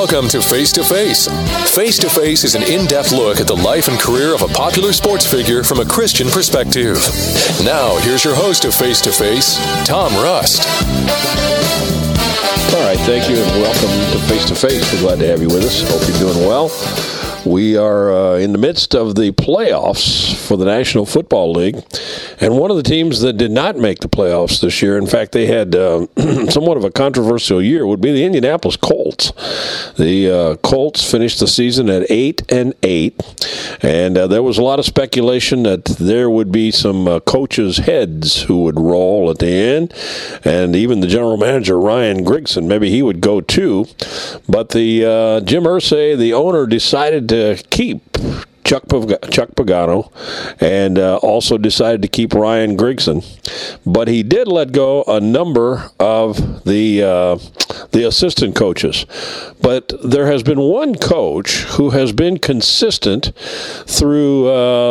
Welcome to Face to Face. Face to Face is an in-depth look at the life and career of a popular sports figure from a Christian perspective. Now, here's your host of Face to Face, Tom Rust. All right, thank you and welcome to Face to Face. We're glad to have you with us. Hope you're doing well. We are in the midst of the playoffs for the National Football League, and one of the teams that did not make the playoffs this year, in fact, they had somewhat of a controversial year, would be the Indianapolis Colts. The Colts finished the season at 8-8, and there was a lot of speculation that there would be some coaches' heads who would roll at the end, and even the general manager, Ryan Grigson, maybe he would go too, but the Jim Irsay, the owner, decided to keep Chuck Pagano and also decided to keep Ryan Grigson. But he did let go a number of the assistant coaches. But there has been one coach who has been consistent through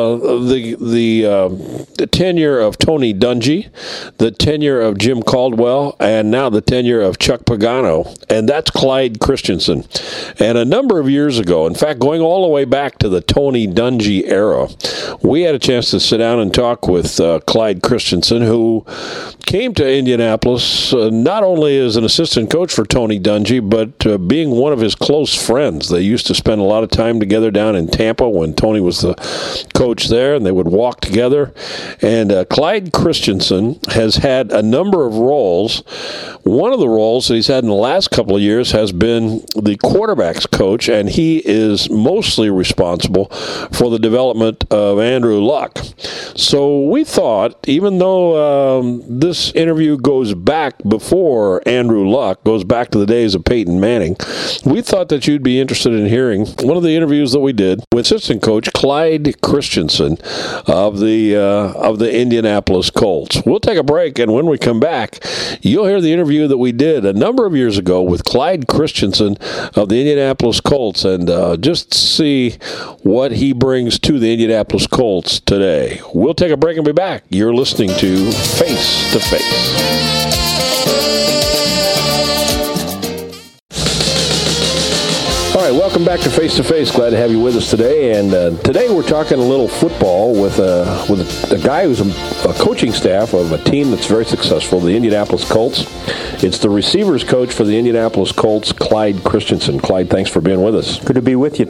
the tenure of Tony Dungy, the tenure of Jim Caldwell, and now the tenure of Chuck Pagano, and that's Clyde Christensen. And a number of years ago, in fact, going all the way back to the Tony Dungy era, we had a chance to sit down and talk with Clyde Christensen, who came to Indianapolis not only as an assistant coach for Tony Dungy, but being one of his close friends. They used to spend a lot of time together down in Tampa when Tony was the coach there, and they would walk together. And Clyde Christensen has had a number of roles. One of the roles that he's had in the last couple of years has been the quarterback's coach, and he is mostly responsible for the development of Andrew Luck. So we thought, even though this interview goes back before Andrew Luck, goes back to the days of Peyton Manning, we thought that you'd be interested in hearing one of the interviews that we did with assistant coach Clyde Christensen of the Indianapolis Colts. We'll take a break, and when we come back, you'll hear the interview that we did a number of years ago with Clyde Christensen of the Indianapolis Colts, and just see what he brings to the Indianapolis Colts today. We'll take a break and be back. You're listening to Face to Face. All right, welcome back to Face to Face. Glad to have you with us today. And today we're talking a little football with a guy who's a coaching staff of a team that's very successful, the Indianapolis Colts. It's the receivers coach for the Indianapolis Colts, Clyde Christensen. Clyde, thanks for being with us. Good to be with you,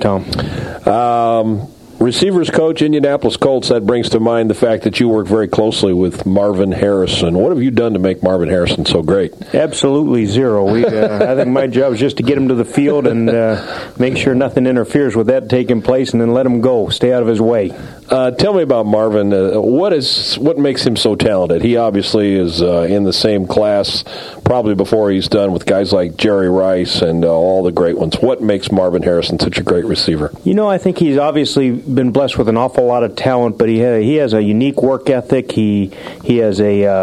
Tom. Receivers coach, Indianapolis Colts, that brings to mind the fact that you work very closely with Marvin Harrison. What have you done to make Marvin Harrison so great? Absolutely zero. I think my job is just to get him to the field and make sure nothing interferes with that taking place, and then let him go. Stay out of his way. Tell me about Marvin. What makes him so talented? He obviously is in the same class probably before he's done with guys like Jerry Rice and all the great ones. What makes Marvin Harrison such a great receiver? You know, I think he's obviously been blessed with an awful lot of talent, but he has a unique work ethic. He has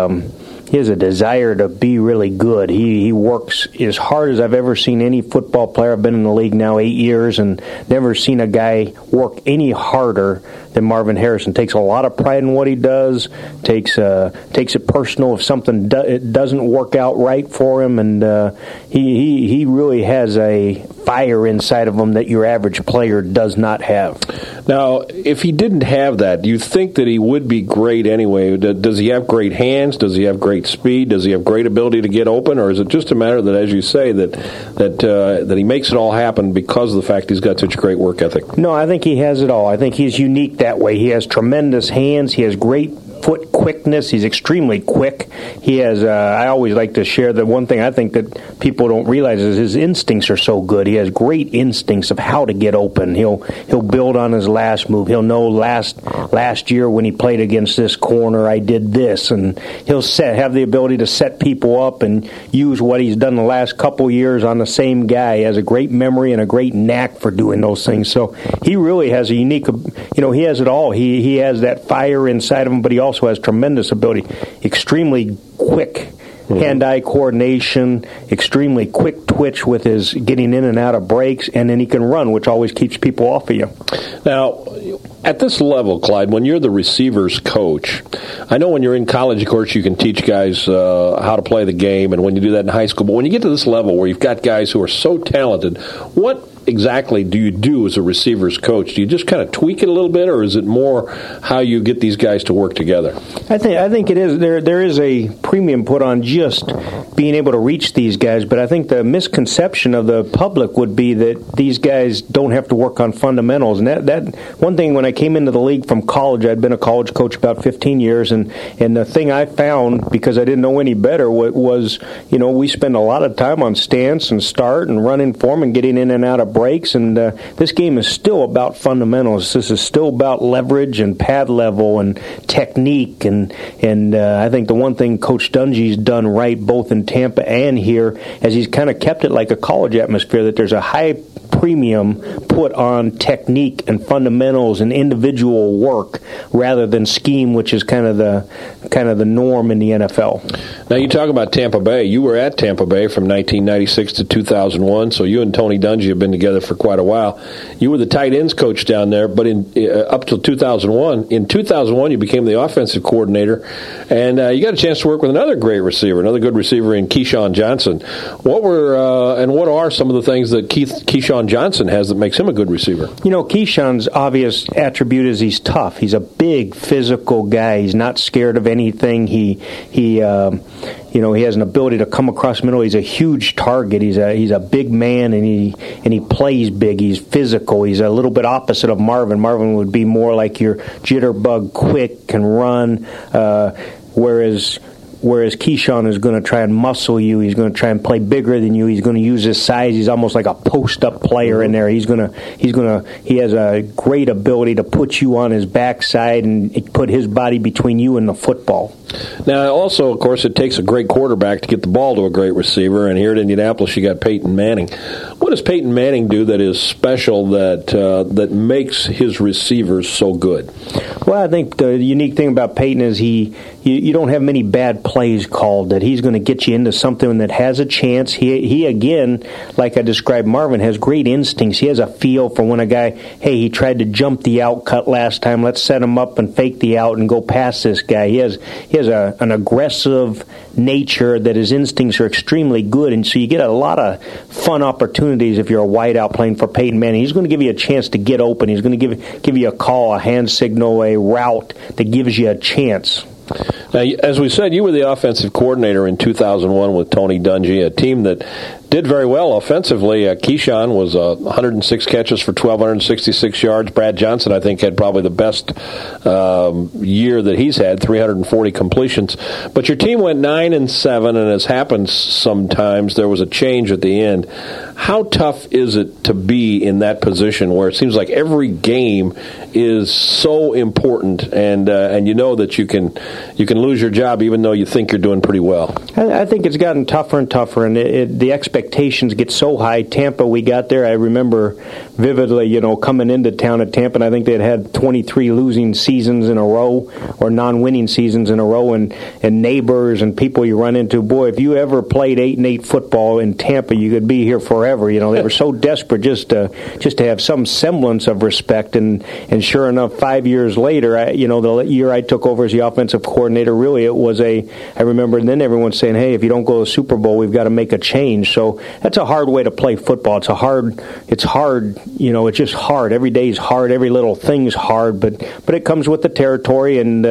a desire to be really good. He works as hard as I've ever seen any football player. I've been in the league now 8 years and never seen a guy work any harder than Marvin Harrison. Takes a lot of pride in what he does, takes it personal if something doesn't work out right for him, and he really has a fire inside of him that your average player does not have. Now, if he didn't have that, do you think that he would be great anyway? Does he have great hands? Does he have great speed? Does he have great ability to get open? Or is it just a matter that, as you say, that he makes it all happen because of the fact he's got such great work ethic? No, I think he has it all. I think he's unique that way. He has tremendous hands. He has great foot quickness. He's extremely quick. He has, I always like to share that one thing I think that people don't realize is his instincts are so good. He has great instincts of how to get open. He'll build on his last move. He'll know last year when he played against this corner, I did this, and he'll have the ability to set people up and use what he's done the last couple years on the same guy. He has a great memory and a great knack for doing those things. So he really has a unique, he has it all. He has that fire inside of him, but he also has tremendous ability, extremely quick hand-eye coordination, extremely quick twitch with his getting in and out of breaks, and then he can run, which always keeps people off of you. Now, at this level, Clyde, when you're the receivers coach, I know when you're in college, of course, you can teach guys how to play the game, and when you do that in high school, but when you get to this level where you've got guys who are so talented, what exactly do you do as a receivers coach? Do you just kind of tweak it a little bit, or is it more how you get these guys to work together? I think it is. There is a premium put on just being able to reach these guys, but I think the misconception of the public would be that these guys don't have to work on fundamentals. And that one thing, when I came into the league from college, I'd been a college coach about 15 years, and the thing I found, because I didn't know any better, was we spend a lot of time on stance and start and running form and getting in and out of breaks, and this game is still about fundamentals. This is still about leverage and pad level and technique, and I think the one thing Coach Dungy's done right, both in Tampa and here, as he's kind of kept it like a college atmosphere, that there's a high premium put on technique and fundamentals and individual work rather than scheme, which is kind of the norm in the NFL. Now, you talk about Tampa Bay. You were at Tampa Bay from 1996 to 2001, so you and Tony Dungy have been together for quite a while. You were the tight ends coach down there, but up till 2001. In 2001, you became the offensive coordinator, and you got a chance to work with another great receiver, another good receiver in Keyshawn Johnson. What are some of the things that Keyshawn Johnson has that makes him a good receiver? Keyshawn's obvious attribute is he's tough. He's a big physical guy. He's not scared of anything. He has an ability to come across the middle. He's a huge target. He's a big man, and he plays big. He's physical. He's a little bit opposite of Marvin. Marvin would be more like your jitterbug, quick, can run, whereas Keyshawn is going to try and muscle you. He's going to try and play bigger than you. He's going to use his size. He's almost like a post-up player in there. He has a great ability to put you on his backside and put his body between you and the football. Now, also, of course, it takes a great quarterback to get the ball to a great receiver, and here at Indianapolis, you got Peyton Manning. What does Peyton Manning do that is special that makes his receivers so good? Well, I think the unique thing about Peyton is you don't have many bad plays called, that he's going to get you into something that has a chance. He again, like I described Marvin, has great instincts. He has a feel for when a guy, he tried to jump the out cut last time, let's set him up and fake the out and go past this guy. He has an aggressive nature that his instincts are extremely good, and so you get a lot of fun opportunities if you're a wideout playing for Peyton Manning. He's going to give you a chance to get open. He's going to give you a call, a hand signal, a route that gives you a chance. Now, as we said, you were the offensive coordinator in 2001 with Tony Dungy, a team that did very well offensively. Keyshawn was 106 catches for 1,266 yards. Brad Johnson, I think, had probably the best year that he's had, 340 completions. But your team went 9-7, and as happens sometimes, there was a change at the end. How tough is it to be in that position where it seems like every game is so important, and you know that you can lose your job even though you think you're doing pretty well? I think it's gotten tougher and tougher, and the expectations get so high. Tampa, we got there, I remember vividly, coming into town at Tampa, and I think they'd had 23 losing seasons in a row, or non-winning seasons in a row, and neighbors and people you run into. Boy, if you ever played 8-8 football in Tampa, you could be here forever. They were so desperate just to have some semblance of respect, and sure enough, 5 years later, the year I took over as the offensive coordinator, really it was I remember then everyone saying, hey, if you don't go to the Super Bowl, we've got to make a change. So that's a hard way to play football. It's hard, it's just hard. Every day is hard, every little thing's hard, but it comes with the territory, and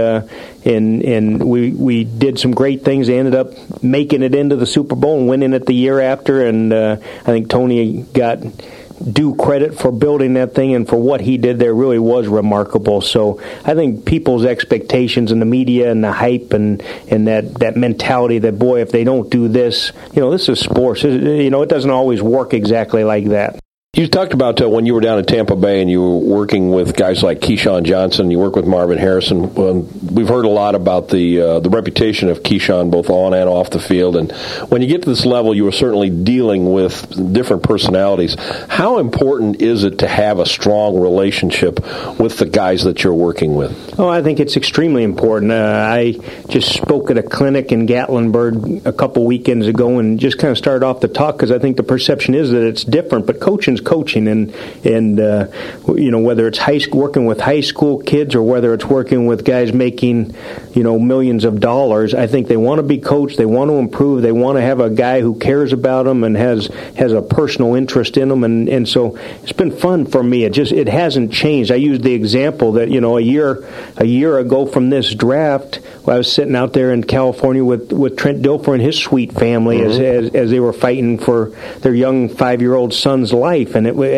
we did some great things. They ended up making it into the Super Bowl and winning it the year after, and I think Tony got due credit for building that thing, and for what he did there really was remarkable. So I think people's expectations in the media and the hype and that mentality that, boy, if they don't do this, this is sports. It doesn't always work exactly like that. You talked about when you were down in Tampa Bay and you were working with guys like Keyshawn Johnson, you work with Marvin Harrison. We've heard a lot about the reputation of Keyshawn both on and off the field. And when you get to this level, you were certainly dealing with different personalities. How important is it to have a strong relationship with the guys that you're working with? Oh, I think it's extremely important. I just spoke at a clinic in Gatlinburg a couple weekends ago and just kind of started off the talk because I think the perception is that it's different, but coaching's coaching, and whether it's working with high school kids or whether it's working with guys making millions of dollars, I think they want to be coached, they want to improve, they want to have a guy who cares about them and has a personal interest in them, and so it's been fun for me. It hasn't changed. I used the example that a year ago from this draft, I was sitting out there in California with Trent Dilfer and his sweet family as they were fighting for their young 5-year-old son's life.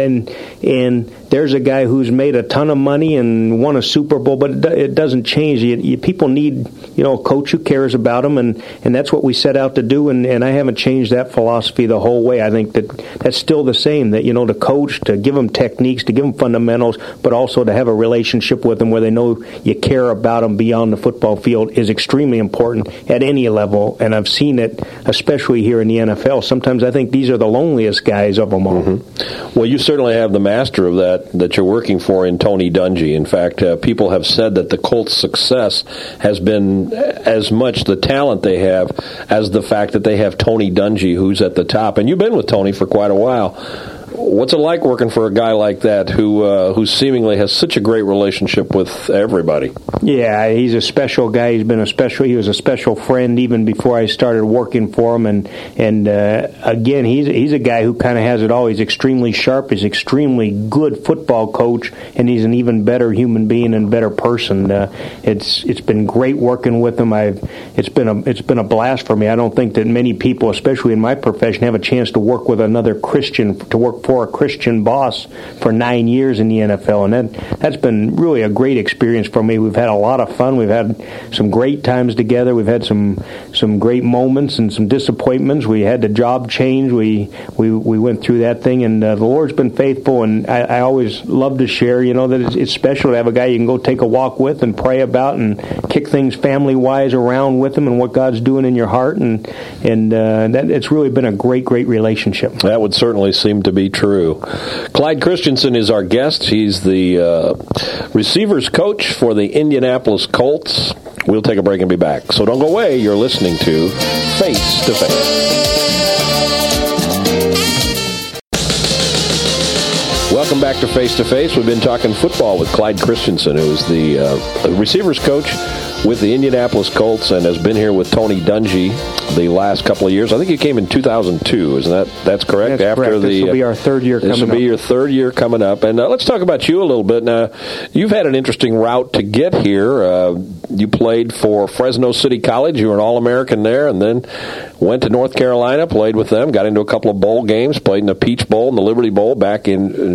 And there's a guy who's made a ton of money and won a Super Bowl, but it doesn't change. People need a coach who cares about them, and that's what we set out to do. And I haven't changed that philosophy the whole way. I think that's still the same. That to coach, to give them techniques, to give them fundamentals, but also to have a relationship with them where they know you care about them beyond the football field is extremely important at any level. And I've seen it, especially here in the NFL. Sometimes I think these are the loneliest guys of them all. Mm-hmm. Well, you certainly have the master of that you're working for in Tony Dungy. In fact, people have said that the Colts' success has been as much the talent they have as the fact that they have Tony Dungy, who's at the top. And you've been with Tony for quite a while. What's it like working for a guy like that who seemingly has such a great relationship with everybody? Yeah, he's a special guy. He was a special friend even before I started working for him. And again, he's a guy who kind of has it all. He's extremely sharp. He's extremely good football coach, and he's an even better human being and better person. It's been great working with him. It's been a blast for me. I don't think that many people, especially in my profession, have a chance to work with another Christian, to work for a Christian boss for 9 years in the NFL, and that's been really a great experience for me. We've had a lot of fun. We've had some great times together. We've had some great moments and some disappointments. We had the job change. We went through that thing, and the Lord's been faithful. And I always love to share, that it's special to have a guy you can go take a walk with and pray about and kick things family-wise around with him and what God's doing in your heart, and that it's really been a great relationship. That would certainly seem to be true. Clyde Christensen is our guest. He's the receivers coach for the Indianapolis Colts. We'll take a break and be back. So don't go away. You're listening to Face to Face. Welcome back to Face to Face. We've been talking football with Clyde Christensen, who's the receivers coach with the Indianapolis Colts and has been here with Tony Dungy the last couple of years. I think you came in 2002, isn't that's correct? That's correct. This will be our third year coming up. This will be your third year coming up. And let's talk about you a little bit. Now, you've had an interesting route to get here. You played for Fresno City College. You were an All-American there, and then went to North Carolina, played with them, got into a couple of bowl games, played in the Peach Bowl and the Liberty Bowl back in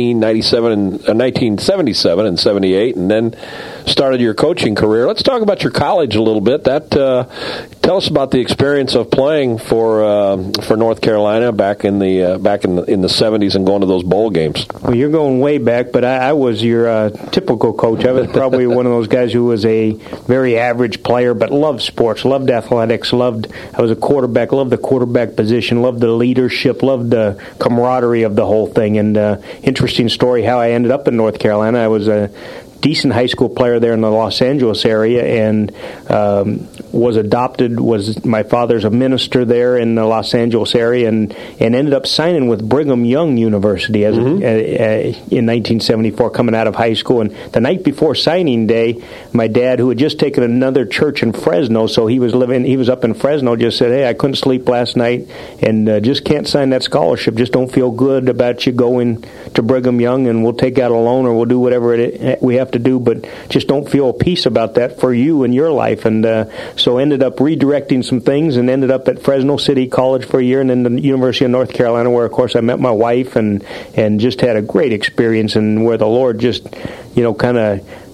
1977 and 78, and then started your coaching career. Let's talk about your college a little bit. Tell us about the experience of playing for North Carolina back in the 70s and going to those bowl games. Well, you're going way back, but I was your typical coach. I was probably one of those guys who was a very average player, but loved sports, loved athletics, I was a quarterback, loved the quarterback position, loved the leadership, loved the camaraderie of the whole thing. And interesting story how I ended up in North Carolina. I was a decent high school player there in the Los Angeles area, and was adopted. My father's a minister there in the Los Angeles area, and ended up signing with Brigham Young University in 1974, coming out of high school. And the night before signing day, my dad, who had just taken another church in Fresno, so he was up in Fresno, just said, "Hey, I couldn't sleep last night, and just can't sign that scholarship. Just don't feel good about you going to Brigham Young, and we'll take out a loan or we'll do whatever we have to do, but just don't feel peace about that for you and your life." And so ended up redirecting some things and ended up at Fresno City College for a year, and then the University of North Carolina, where of course I met my wife and just had a great experience, and where the Lord just kind of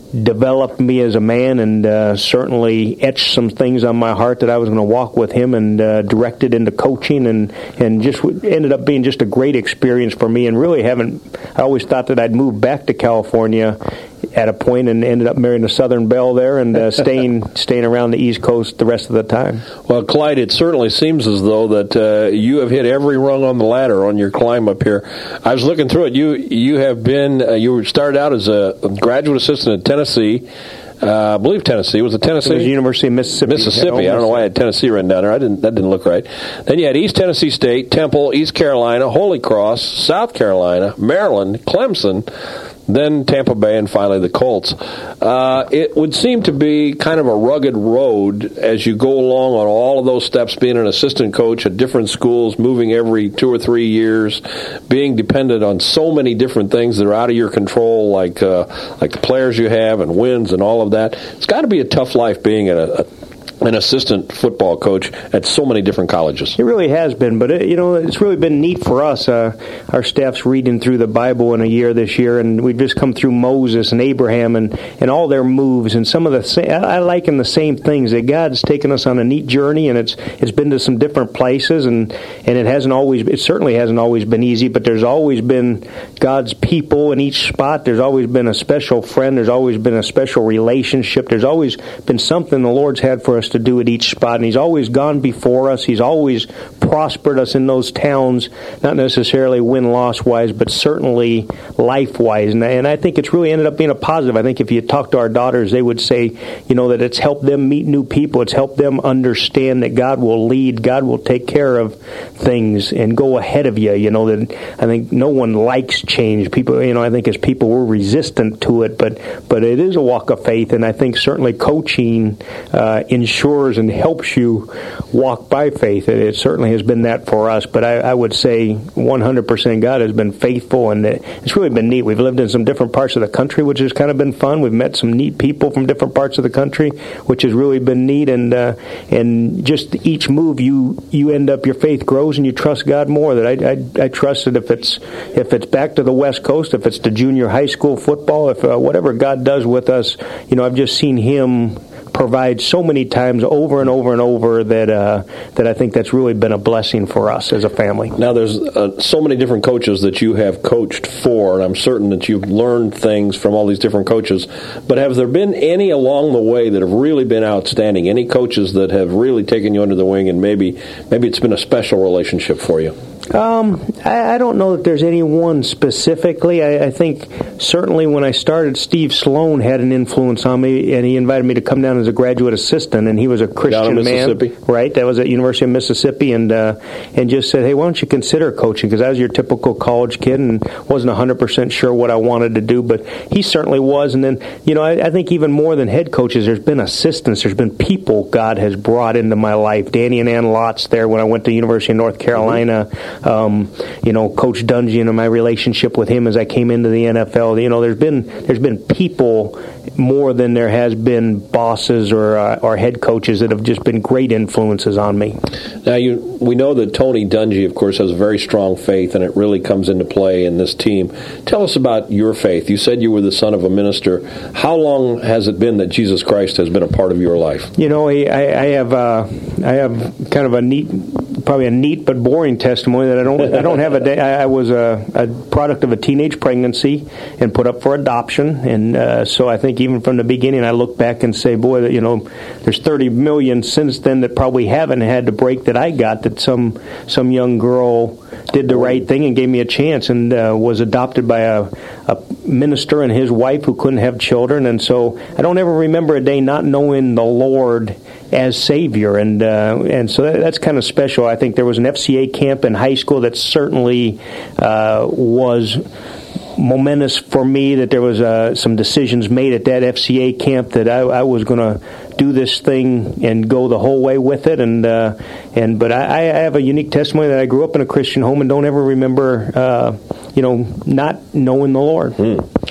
developed me as a man and certainly etched some things on my heart that I was going to walk with him and directed into coaching and just ended up being just a great experience for me. And really I always thought that I'd move back to California at a point and ended up marrying a Southern belle there and staying around the East Coast the rest of the time. Well, Clyde, it certainly seems as though that you have hit every rung on the ladder on your climb up here. I was looking through it. You have been you started out as a graduate assistant at Tennessee. I believe Tennessee. Was it Tennessee? It was University of Mississippi. Mississippi. I don't know why I had Tennessee written down there. That didn't look right. Then you had East Tennessee State, Temple, East Carolina, Holy Cross, South Carolina, Maryland, Clemson, then Tampa Bay, and finally the Colts. It would seem to be kind of a rugged road as you go along on all of those steps, being an assistant coach at different schools, moving every 2 or 3 years, being dependent on so many different things that are out of your control, like the players you have and wins and all of that. It's got to be a tough life being an assistant football coach at so many different colleges. It really has been, but it's really been neat for us. Our staff's reading through the Bible in a year this year, and we've just come through Moses and Abraham and all their moves, and some of I liken the same things, that God's taken us on a neat journey, and it's been to some different places, and it certainly hasn't always been easy, but there's always been God's people in each spot. There's always been a special friend. There's always been a special relationship. There's always been something the Lord's had for us to do at each spot, and He's always gone before us. He's always prospered us in those towns, not necessarily win-loss wise, but certainly life-wise, and I think it's really ended up being a positive. I think if you talk to our daughters, they would say, that it's helped them meet new people. It's helped them understand that God will lead, God will take care of things and go ahead of you. That I think no one likes change. People, I think as people we're resistant to it, but it is a walk of faith, and I think certainly coaching ensures and helps you walk by faith. It certainly has been that for us, but I would say 100% God has been faithful, and it's really been neat. We've lived in some different parts of the country, which has kind of been fun. We've met some neat people from different parts of the country, which has really been neat, and just each move you end up, your faith grows and you trust God more. That I trust that if it's back to the West Coast, if it's to junior high school football, if whatever God does with us, I've just seen Him provide so many times over and over and over that I think that's really been a blessing for us as a family. Now, there's so many different coaches that you have coached for, and I'm certain that you've learned things from all these different coaches, but have there been any along the way that have really been outstanding, any coaches that have really taken you under the wing, and maybe it's been a special relationship for you? I don't know that there's any one specifically. I think certainly when I started, Steve Sloan had an influence on me, and he invited me to come down as a graduate assistant, and he was a Christian man. Right? That was at University of Mississippi, and just said, hey, why don't you consider coaching? Because I was your typical college kid and wasn't 100% sure what I wanted to do, but he certainly was. And then, I think even more than head coaches, there's been assistants, there's been people God has brought into my life. Danny and Ann Lotz there when I went to University of North Carolina. Mm-hmm. Coach Dungy and my relationship with him as I came into the NFL. There's been people more than there has been bosses or head coaches that have just been great influences on me. Now, we know that Tony Dungy, of course, has a very strong faith, and it really comes into play in this team. Tell us about your faith. You said you were the son of a minister. How long has it been that Jesus Christ has been a part of your life? I have kind of a neat but boring testimony that I don't have a day. I was a product of a teenage pregnancy and put up for adoption, and so I think even from the beginning I look back and say, boy, there's 30 million since then that probably haven't had the break that I got, that some young girl did the right thing and gave me a chance and was adopted by a minister and his wife who couldn't have children, and so I don't ever remember a day not knowing the Lord as Savior, and so that's kind of special. I think there was an FCA camp in high school that certainly was momentous for me, that there was some decisions made at that FCA camp that I was going to do this thing and go the whole way with it, but I have a unique testimony that I grew up in a Christian home and don't ever remember not knowing the Lord.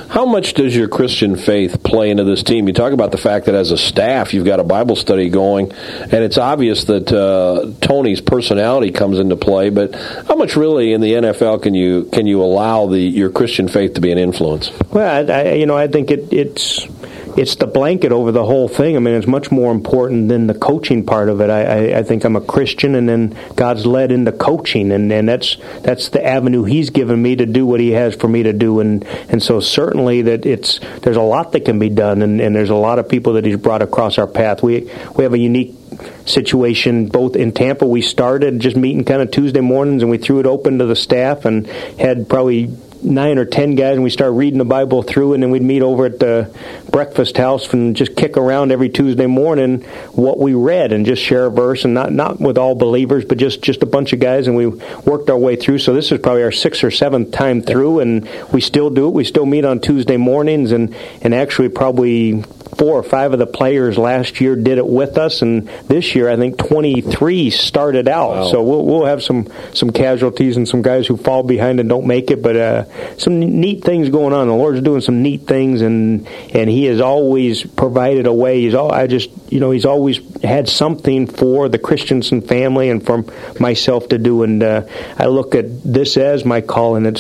How much does your Christian faith play into this team? You talk about the fact that as a staff, you've got a Bible study going, and it's obvious that Tony's personality comes into play. But how much really in the NFL can you allow your Christian faith to be an influence? Well, I think it's the blanket over the whole thing. I mean, it's much more important than the coaching part of it. I think I'm a Christian, and then God's led into coaching, and that's the avenue He's given me to do what He has for me to do, and so certainly that there's a lot that can be done, and there's a lot of people that He's brought across our path. We have a unique situation both in Tampa. We started just meeting kind of Tuesday mornings, and we threw it open to the staff and had probably 9 or 10 guys, and we started reading the Bible through, and then we'd meet over at the breakfast house and just kick around every Tuesday morning what we read and just share a verse, and not with all believers, but just a bunch of guys, and we worked our way through. So this is probably our 6th or 7th time through, and we still do it. We still meet on Tuesday mornings, and actually probably 4 or 5 of the players last year did it with us, and this year I think 23 started out. Wow. So we'll have some casualties and some guys who fall behind and don't make it, but some neat things going on. The Lord's doing some neat things, and He has always provided a way. He's always had something for the Christensen family and for myself to do, and I look at this as my call, and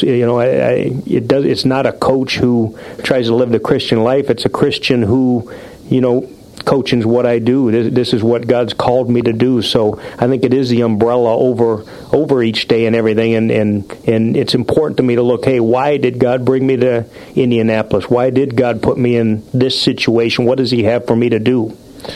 it's not a coach who tries to live the Christian life. It's a Christian who, coaching's what I do. This is what God's called me to do. So I think it is the umbrella over each day and everything. And it's important to me to look, hey, why did God bring me to Indianapolis? Why did God put me in this situation? What does He have for me to do?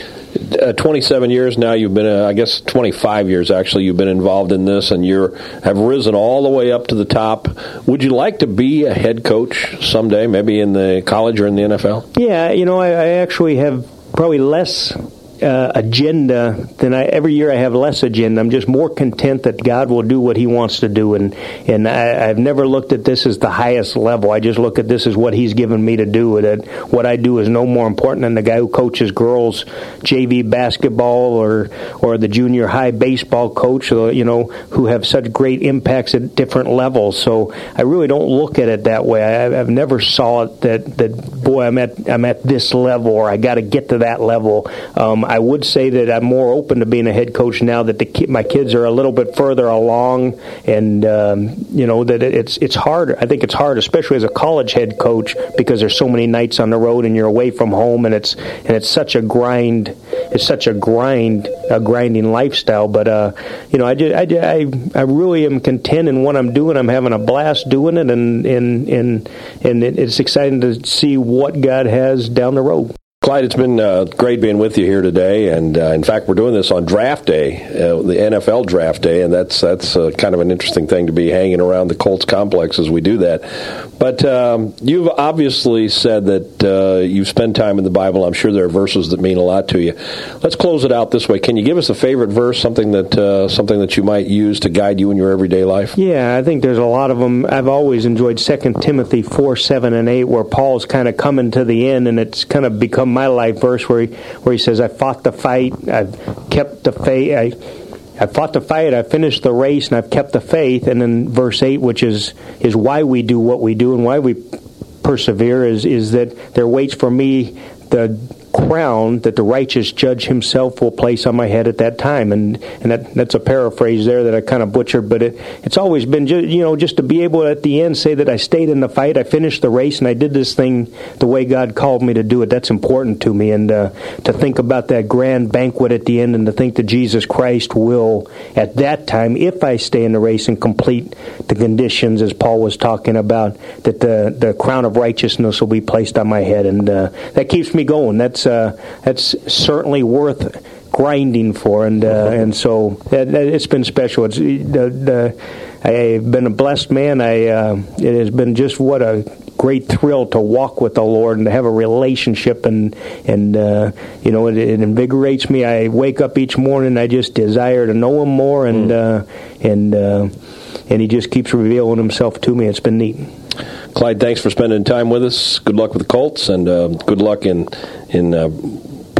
27 years now, you've been, 25 years actually, you've been involved in this, and you have risen all the way up to the top. Would you like to be a head coach someday, maybe in the college or in the NFL? Yeah, I actually have probably less agenda than every year I have less agenda. I'm just more content that God will do what He wants to do, and I've never looked at this as the highest level. I just look at this as what He's given me to do. That what I do is no more important than the guy who coaches girls JV basketball or the junior high baseball coach, who have such great impacts at different levels. So I really don't look at it that way. I've never saw it that boy, I'm at this level, or I got to get to that level. I would say that I'm more open to being a head coach now that my kids are a little bit further along, and that it's hard. I think it's hard, especially as a college head coach, because there's so many nights on the road and you're away from home, and it's such a grind. It's such a grinding lifestyle. But I really am content in what I'm doing. I'm having a blast doing it, and it's exciting to see what God has down the road. Clyde, it's been great being with you here today, and in fact, we're doing this on draft day, the NFL draft day, and that's kind of an interesting thing to be hanging around the Colts complex as we do that. But you've obviously said that you've spent time in the Bible. I'm sure there are verses that mean a lot to you. Let's close it out this way. Can you give us a favorite verse, something that you might use to guide you in your everyday life? Yeah, I think there's a lot of them. I've always enjoyed 2 Timothy 4, 7, and 8, where Paul's kind of coming to the end, and it's kind of become my life verse where he says, I fought the fight, I've kept the faith, I fought the fight, I finished the race, and I've kept the faith. And then verse 8, which is why we do what we do and why we persevere, is that there waits for me the crown that the righteous judge Himself will place on my head at that time. And that's a paraphrase there that I kind of butchered, but it's always been just to be able to, at the end, say that I stayed in the fight, I finished the race, and I did this thing the way God called me to do it. That's important to me, and to think about that grand banquet at the end, and to think that Jesus Christ will, at that time, if I stay in the race and complete the conditions as Paul was talking about, that the crown of righteousness will be placed on my head, and that keeps me going. That's certainly worth grinding for, and so it's been special. I've been a blessed man. It has been just what a great thrill to walk with the Lord and to have a relationship, and it invigorates me. I wake up each morning, I just desire to know Him more, and He just keeps revealing Himself to me. It's been neat. Clyde, thanks for spending time with us. Good luck with the Colts, and good luck in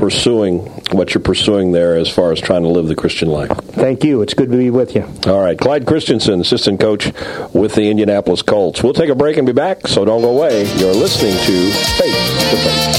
pursuing what you're pursuing there as far as trying to live the Christian life. Thank you. It's good to be with you. All right. Clyde Christensen, assistant coach with the Indianapolis Colts. We'll take a break and be back, so don't go away. You're listening to Face to Face.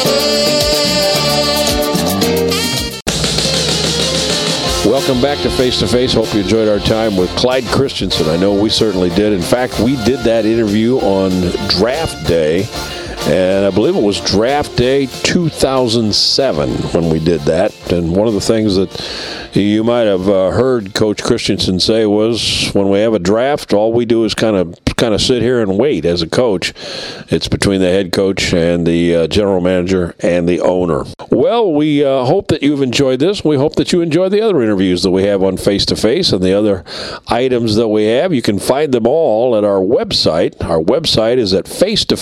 Welcome back to Face to Face. Hope you enjoyed our time with Clyde Christensen. I know we certainly did. In fact, we did that interview on draft day, and I believe it was draft day 2007 when we did that. And one of the things that you might have heard Coach Christensen say was, when we have a draft, all we do is kind of sit here and wait as a coach. It's between the head coach and the general manager and the owner. Well, we hope that you've enjoyed this. We hope that you enjoy the other interviews that we have on Face to Face and the other items that we have. You can find them all at our website. Our website is at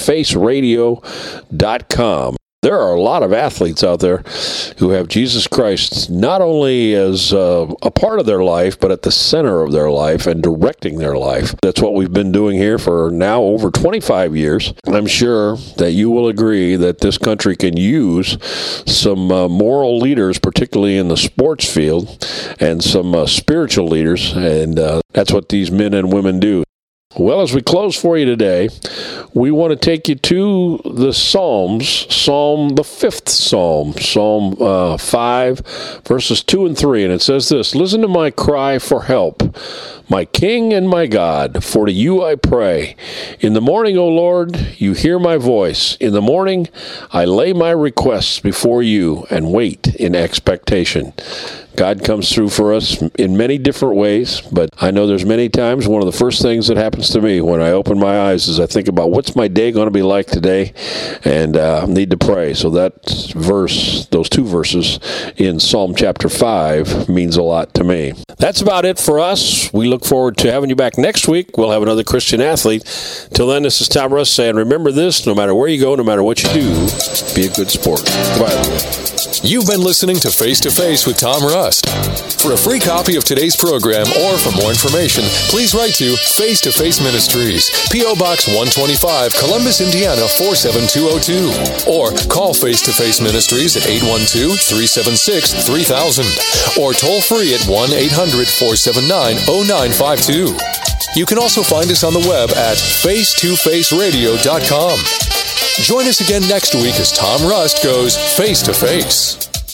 facetofaceradio.com. There are a lot of athletes out there who have Jesus Christ not only as a part of their life, but at the center of their life and directing their life. That's what we've been doing here for now over 25 years. I'm sure that you will agree that this country can use some moral leaders, particularly in the sports field, and some spiritual leaders, and that's what these men and women do. Well, as we close for you today, we want to take you to the Psalms, the fifth Psalm, Psalm 5, verses 2 and 3, and it says this: "Listen to my cry for help, my King and my God, for to you I pray. In the morning, O Lord, you hear my voice. In the morning, I lay my requests before you and wait in expectation." God comes through for us in many different ways, but I know there's many times one of the first things that happens to me when I open my eyes is I think about what's my day going to be like today, and need to pray. So that verse, those two verses in Psalm chapter 5 means a lot to me. That's about it for us. We look forward to having you back next week. We'll have another Christian athlete. Till then, this is Tom Rust saying, remember this, no matter where you go, no matter what you do, be a good sport. Goodbye, everyone. You've been listening to Face to Face with Tom Rust. For a free copy of today's program or for more information, please write to Face to Face Ministries, P.O. Box 125, Columbus, Indiana 47202. Or call Face to Face Ministries at 812-376-3000 or toll free at 1-800-479-0952. You can also find us on the web at facetofaceradio.com. Join us again next week as Tom Rust goes face to face.